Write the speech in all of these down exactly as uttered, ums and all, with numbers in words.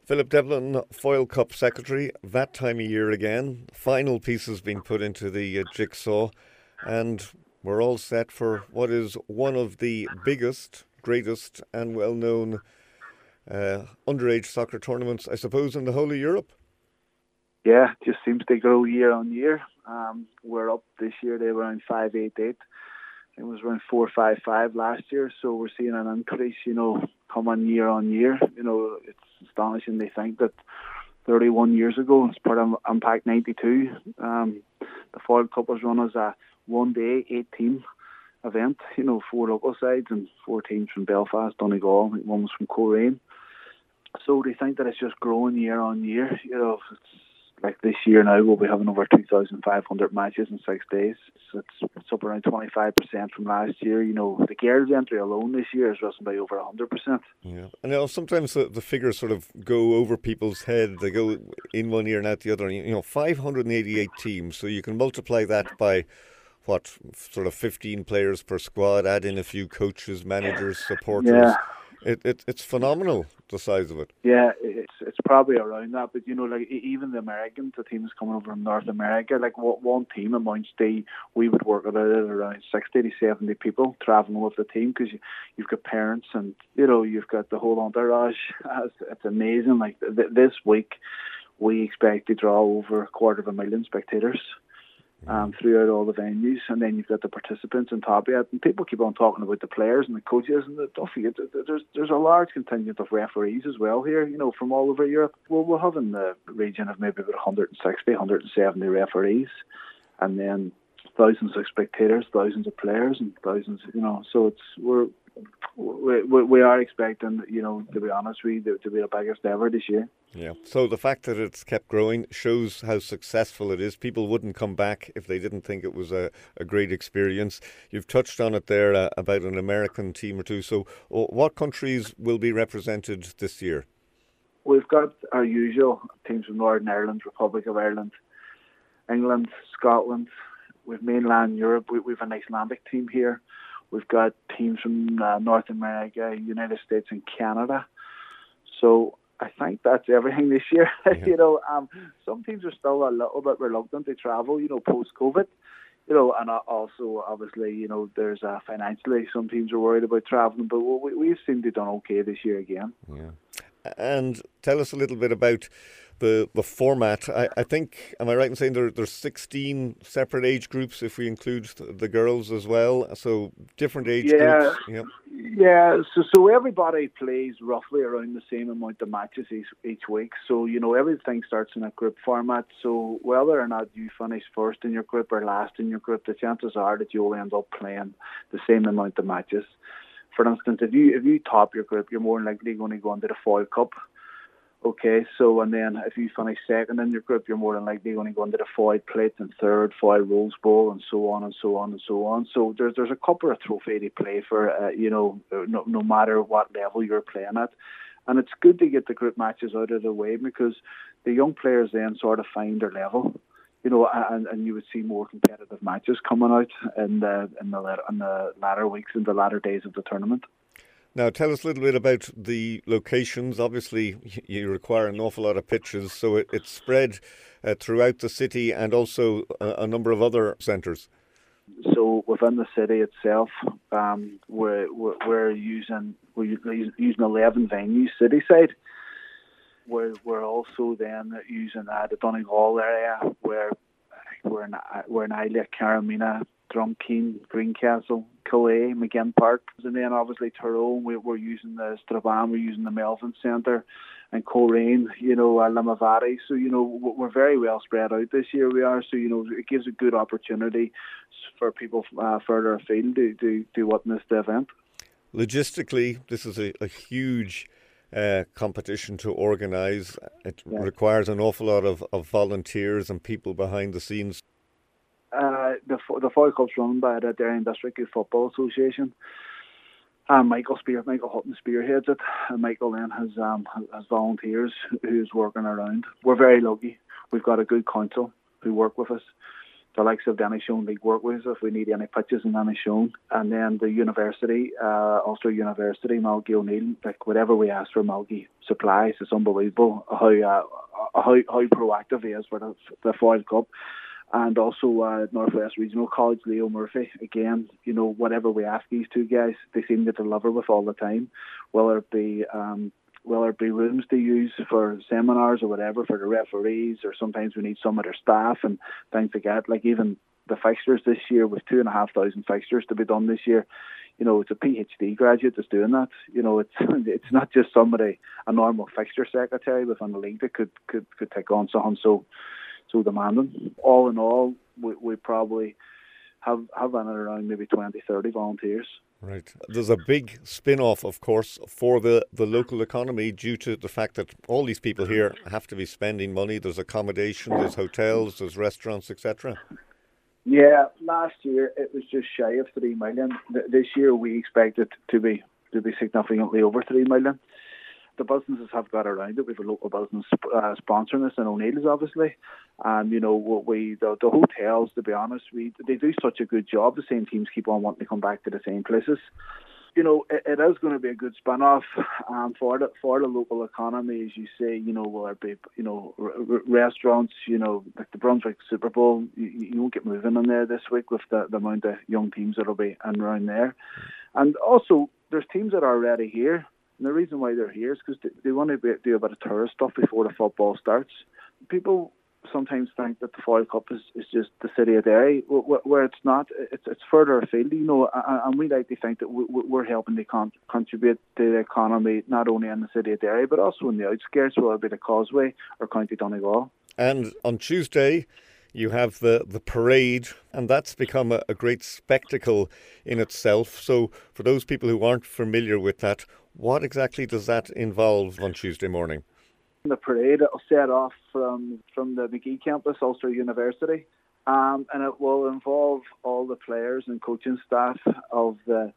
Philip Devlin, Foyle Cup Secretary, that time of year again. Final pieces being put into the uh, jigsaw, and we're all set for what is one of the biggest, greatest, and well known uh, underage soccer tournaments, I suppose, in the whole of Europe. Yeah, it just seems to grow year on year. Um, we're up this year, they were around five eight eight. It was around four five five last year, so we're seeing an increase, you know, come on year on year. You know, it's astonishing they think that thirty-one years ago, as part of Impact ninety-two, um, the Foyle Cup was run as a one-day, eight-team event, you know, four local sides and four teams from Belfast, Donegal, one was from Coleraine. So they think that it's just growing year on year. You know, it's like this year now we'll be having over two thousand five hundred matches in six days. It's, it's, it's up around twenty-five percent from last year. You know, the girls' entry alone this year has risen by over one hundred percent. Yeah, and you know, sometimes the, the figures sort of go over people's head. They go in one ear and out the other. You know, five hundred eighty-eight teams, so you can multiply that by what, sort of fifteen players per squad, add in a few coaches, managers, supporters. Yeah. It, it It's phenomenal, the size of it. Yeah, it's it's probably around that, but you know, like even the Americans, the teams coming over from North America, like what one team amounts to, we would work it out at around sixty to seventy people traveling with the team, because you, you've got parents and you know you've got the whole entourage. It's, it's amazing. Like th- this week, we expect to draw over a quarter of a million spectators. Um, throughout all the venues, and then you've got the participants on top of it, and people keep on talking about the players and the coaches, and the, don't forget, there's there's a large contingent of referees as well here, you know, from all over Europe. Well, we'll have in the region of maybe about one hundred sixty, one hundred seventy referees, and then thousands of spectators, thousands of players, and thousands, you know, so it's we're we, we, we are expecting, you know, to be honest, we to, to be the biggest ever this year. Yeah. So the fact that it's kept growing shows how successful it is. People wouldn't come back if they didn't think it was a, a great experience. You've touched on it there uh, about an American team or two. So uh, what countries will be represented this year? We've got our usual teams from Northern Ireland, Republic of Ireland, England, Scotland. We've mainland Europe. We, we've an Icelandic team here. We've got teams from uh, North America, United States, and Canada. So I think that's everything this year. Yeah. you know, um, some teams are still a little bit reluctant to travel, you know, post-COVID. You know, and also, obviously, you know, there's uh, financially, some teams are worried about traveling, but we, we've seemed to have done okay this year again. Yeah. And tell us a little bit about the the format. I, I think, am I right in saying there there's sixteen separate age groups if we include the girls as well? So different age yeah. groups. Yeah. Yeah. So so everybody plays roughly around the same amount of matches each, each week. So you know everything starts in a group format. So whether or not you finish first in your group or last in your group, the chances are that you'll end up playing the same amount of matches. For instance, if you if you top your group, you're more likely going to go into the Foyle Cup. Okay, so and then if you finish second in your group, you're more than likely going to go into the Foyle Plate, and third Foyle Rose Bowl, and so on and so on and so on. So there's there's a couple of trophy to play for, uh, you know, no, no matter what level you're playing at. And it's good to get the group matches out of the way, because the young players then sort of find their level, you know, and, and you would see more competitive matches coming out in the in the in the latter weeks and the latter days of the tournament. Now, tell us a little bit about the locations. Obviously, you require an awful lot of pitches, so it, it's spread uh, throughout the city and also a, a number of other centres. So within the city itself, um, we're, we're we're using we're using eleven venues cityside. We're we're also then using uh, the Donegal area, where we're in we're in Islay, Carramina, Drumkeen, Greencastle, Calais, McGinn Park, and then obviously Tyrone. We, we're using the Strabane, we're using the Melvin Centre, and Coleraine, you know, uh, Limavady. So you know we're very well spread out this year. We are, so you know it gives a good opportunity for people uh, further afield to, to to witness the event. Logistically, this is a, a huge uh, competition to organise. It yeah. requires an awful lot of, of volunteers and people behind the scenes. Uh, the the Foyle Cup's run by the Darien District Youth Football Association. Um, Michael Spear, Michael Hutton spearheads it, and Michael then has um, has volunteers who's working around. We're very lucky. We've got a good council who work with us. the likes of Danny Shone League work with us if we need any pitches in Danny Shone. And then the university, uh, Ulster University, Malky O'Neill, like whatever we ask for, Malky supplies. It's unbelievable how uh, how, how proactive he is for the, the Foyle Cup. And also uh, Northwest Regional College, Leo Murphy. Again, you know, whatever we ask these two guys, they seem to deliver with all the time. Whether it be um, whether it be rooms to use for seminars or whatever for the referees, or sometimes we need some of their staff and things like that. Like even the fixtures this year, with two and a half thousand fixtures to be done this year, you know, it's a PhD graduate that's doing that. You know, it's it's not just somebody, a normal fixture secretary within the league that could could, could take on something so so demanding. All in all, we, we probably have have in and around maybe twenty, thirty volunteers. Right. There's a big spin-off, of course, for the, the local economy due to the fact that all these people here have to be spending money. There's accommodation, there's hotels, there's restaurants, et cetera. Yeah, last year it was just shy of three million. This year we expect it to be to be significantly over three million. The businesses have got around it. We have a local business uh, sponsoring us, and O'Neill's obviously. And you know, we the, the hotels, to be honest, we they do such a good job. The same teams keep on wanting to come back to the same places. You know, it, it is going to be a good spin-off um, for the for the local economy, as you say. You know, will there be you know r- r- restaurants? You know, like the Brunswick Super Bowl. You, you won't get moving in there this week with the, the amount of young teams that'll be in around there. And also, there's teams that are already here. And the reason why they're here is because they, they want to be, do a bit of tourist stuff before the football starts. People sometimes think that the Foyle Cup is, is just the city of Derry, where it's not. It's it's further afield, you know, and we like to think that we're helping to con- contribute to the economy, not only in the city of Derry, but also in the outskirts, whether it be the Causeway or County Donegal. And on Tuesday, you have the, the parade, and that's become a, a great spectacle in itself. So for those people who aren't familiar with that, what exactly does that involve on Tuesday morning? The parade will set off from, from the Magee campus, Ulster University, um, and it will involve all the players and coaching staff of the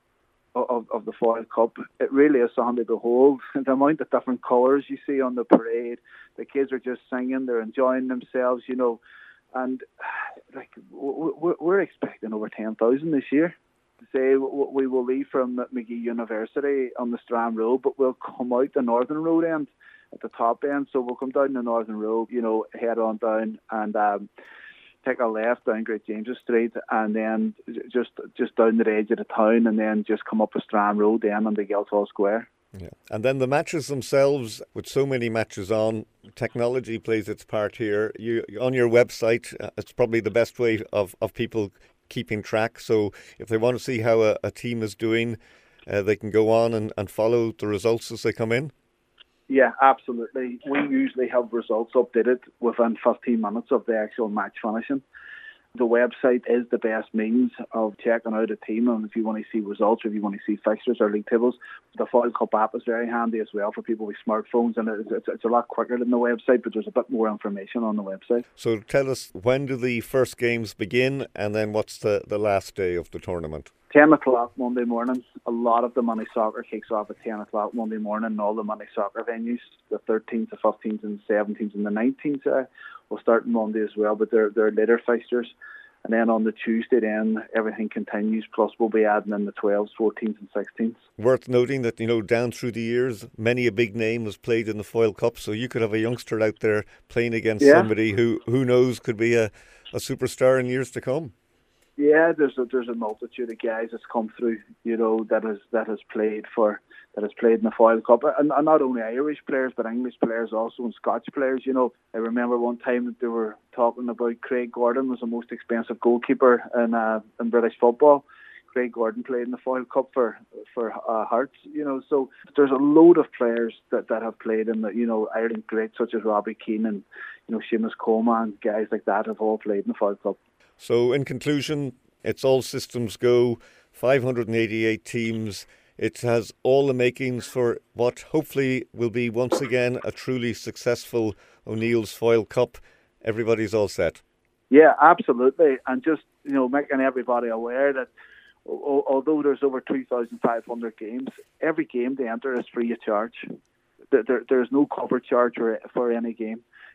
of, of the Foyle Cup. It really is something to behold. The amount of different colours you see on the parade, the kids are just singing, they're enjoying themselves, you know, and like we're expecting over ten thousand this year. Say we will leave from Magee University on the Strand Road, but we'll come out the Northern Road end at the top end. So we'll come down the Northern Road, you know, head on down and um, take a left down Great James's Street, and then just just down the edge of the town, and then just come up the Strand Road then on the Guildhall Square. Yeah. And then the matches themselves, with so many matches on, technology plays its part here. You on your website, uh, it's probably the best way of, of people keeping track. So if they want to see how a, a team is doing, uh, they can go on and, and follow the results as they come in. Yeah, absolutely. We usually have results updated within fifteen minutes of the actual match finishing. The website is the best means of checking out a team, and if you want to see results or if you want to see fixtures or league tables, the Foyle Cup app is very handy as well for people with smartphones, and it's, it's, it's a lot quicker than the website, but there's a bit more information on the website. So tell us, when do the first games begin, and then what's the, the last day of the tournament? ten o'clock Monday morning. A lot of the Monday soccer kicks off at ten o'clock Monday morning in all the Monday soccer venues. The thirteenth, the fifteenth and the seventeenth and the nineteenth uh, will start on Monday as well, but they're, they're later fixtures. And then on the Tuesday then everything continues, plus we'll be adding in the twelves, fourteens and sixteens. Worth noting that, you know, down through the years, many a big name has played in the Foyle Cup, so you could have a youngster out there playing against yeah. somebody who, who knows could be a, a superstar in years to come. Yeah, there's a, there's a multitude of guys that's come through, you know, that has that has played for that has played in the Foyle Cup, and, and not only Irish players but English players also, and Scotch players. You know, I remember one time that they were talking about Craig Gordon was the most expensive goalkeeper in uh, in British football. Craig Gordon played in the Foyle Cup for for uh, Hearts. You know, so there's a load of players that, that have played in the you know Ireland greats such as Robbie Keane and you know Seamus Coleman, guys like that have all played in the Foyle Cup. So in conclusion, it's all systems go, five hundred eighty-eight teams. It has all the makings for what hopefully will be once again a truly successful O'Neill's Foyle Cup. Everybody's all set. Yeah, absolutely. And just, you know, making everybody aware that although there's over two thousand five hundred games, every game they enter is free of charge. There, there's no cover charge for, for any game.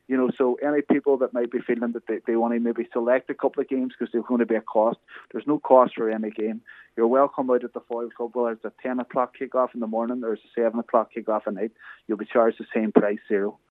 You know, so any people that might be feeling that they, they want to maybe select a couple of games because there's going to be a cost, there's no cost for any game. You're welcome out at the Foyle Club, whether it's a ten o'clock kick-off in the morning or it's a seven o'clock kick-off at night. You'll be charged the same price, zero.